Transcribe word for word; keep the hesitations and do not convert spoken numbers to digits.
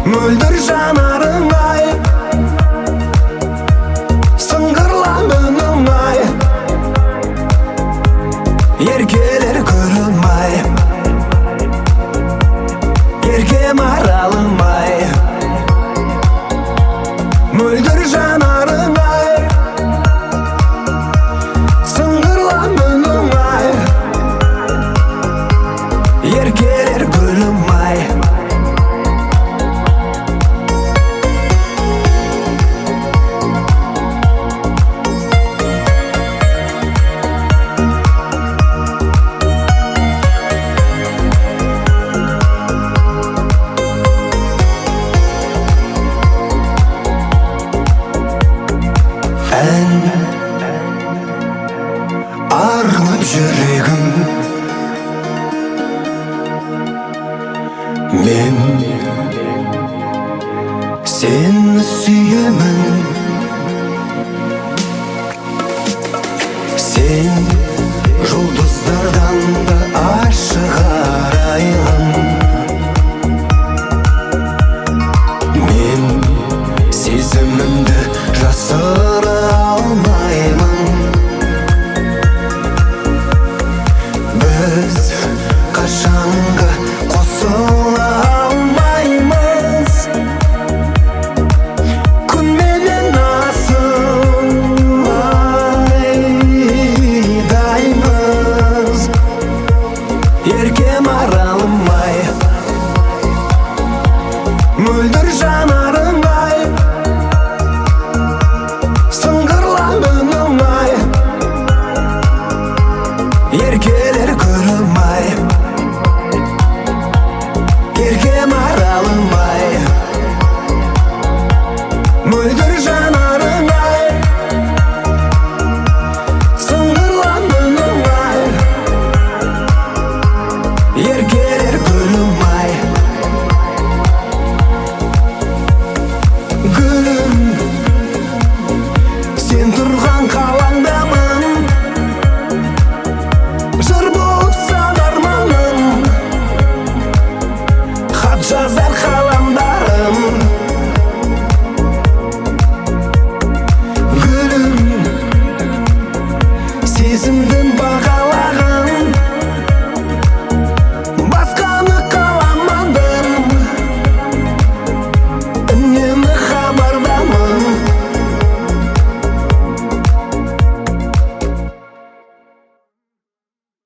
мөлдір жанарың ай, сыңғырлан үнің ай, еркелер гүлім ай, ерке маралым ай, мөлдір жанарың ай, сыңғырлан үнің ай, еркелер гүлім ай. Ән арылып жүрегім, мен сені сүйемін. Сен жұлдыздардан да ашық арайлым, мен сезімімді жасыра алмаймын. Біз қашанға қосыла алмаймыз, күн менен асыл айдаймыз. Ерке маралым ай, мөлдір жанарың